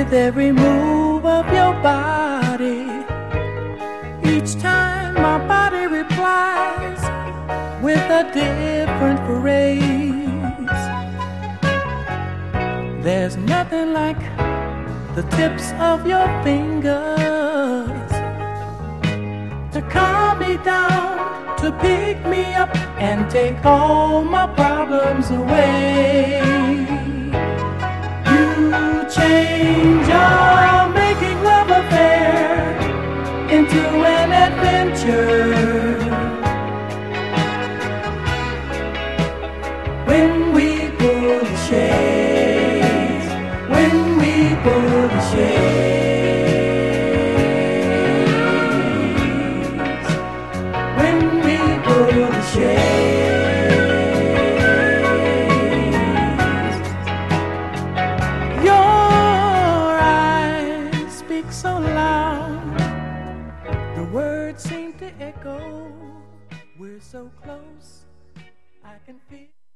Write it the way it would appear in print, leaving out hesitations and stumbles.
with every move of your body. Each time my body replies with a different phrase. There's nothing like the tips of your fingers to calm me down, to pick me up and take all my problems away. You change our making love affair into an adventure. When we pull the shades, when we pull the shades, when we pull the shades. Your eyes speak so loud, the words seem to echo. We're so close, I can feel